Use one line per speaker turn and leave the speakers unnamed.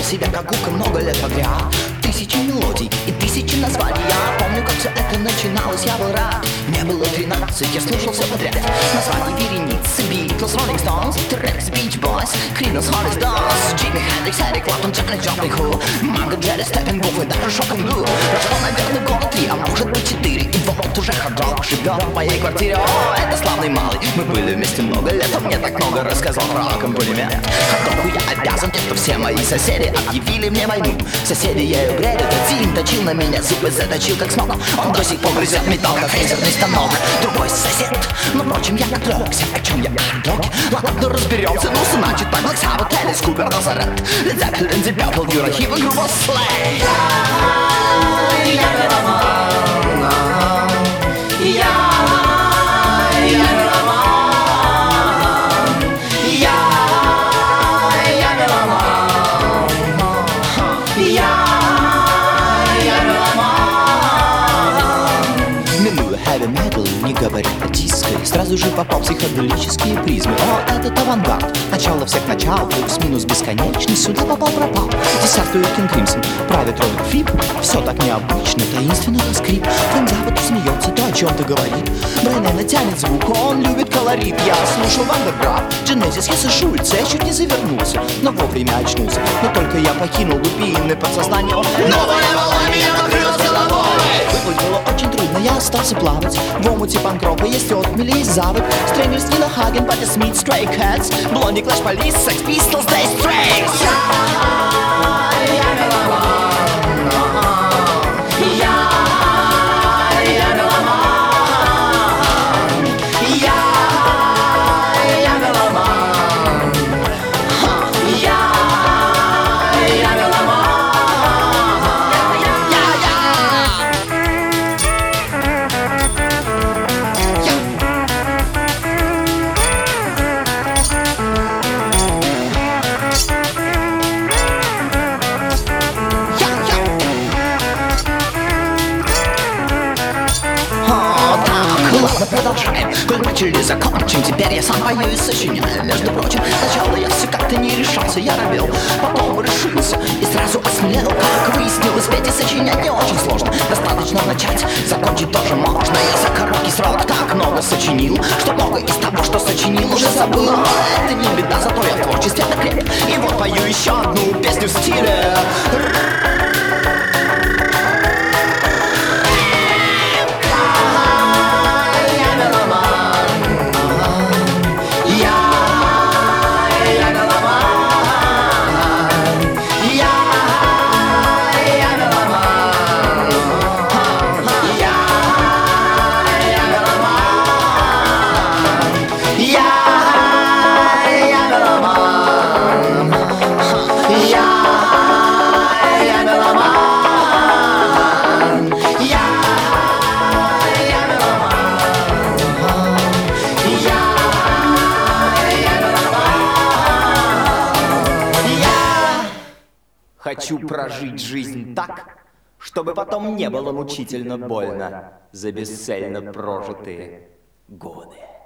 себя как губка много лет подряд. Тысячи мелодий и тысячи названий. Я помню, как все это начиналось, я был рад. Мне было 13, я слушал все подряд. Названия вереницы: Beatles, Rolling Stones, T-Rex, Beach Boys, Creedence, Holly Stones, Jimi Hendrix, Eric Clapton, Janis Joplin, Who, Mango, Jerry, Steppenwolf и даже Шопенгу. Прошло, наверное, года 3, а может быть 4, и вот уже хот-дог живет в моей квартире. О, это славный малый, мы были вместе много лет, он мне так много рассказал про комплимент. Хот-догу я обязан тем, что все мои соседи объявили мне войну. Соседи ею бредят, один точил на меня зубы, заточил как смог. Он до сих пор грызет металл, как фрезерный станок. Другой сосед, но впрочем я отвлекся. О чем я хот-дог? Ладно, разберемся, ну значит так. Black Sabbath, Alice Cooper, Nazareth, Led Zeppelin, Deep Purple, Eurohip и группа Slay. Heavy metal, не говоря о диско, сразу же попал в психоделические призмы. О, этот авангард, начало всех начал, плюс-минус бесконечный, сюда попал-пропал. Десятую King Crimson, правит Роберт Фрип. Все так необычно, таинственно на скрип. Фрэнк Запад смеется, то о чем-то говорит. Брайан тянет звук, он любит колорит. Я слушал Вандерграф, Genesis, Хесса Шульца. Я чуть не завернулся, но вовремя очнулся. Но только я покинул глубины подсознания. Новая волна меня накрыла с головой. Выплыть было очень трудно, я остался плавать. В омуте панк-рока есть отмели и завод. Стрэнджерс, Нина Хаген, Патти Смит, Stray Cats, Blondie, Clash Police, Sex Pistols, Dire Straits. Ладно, продолжаем. Коль начали, закончим. Теперь я сам пою и сочиняю. Между прочим, сначала я все как-то не решался. Я робел, потом решился и сразу осмелел. Как выяснилось, петь и сочинять не очень сложно. Достаточно начать, закончить тоже можно. Я за короткий срок так много сочинил, что много из того, что сочинил, уже забыл. Но это не беда, зато я в творчестве окреп. И вот пою еще одну песню в стиле Хочу прожить жизнь так, чтобы потом не было мучительно больно за бесцельно прожитые годы.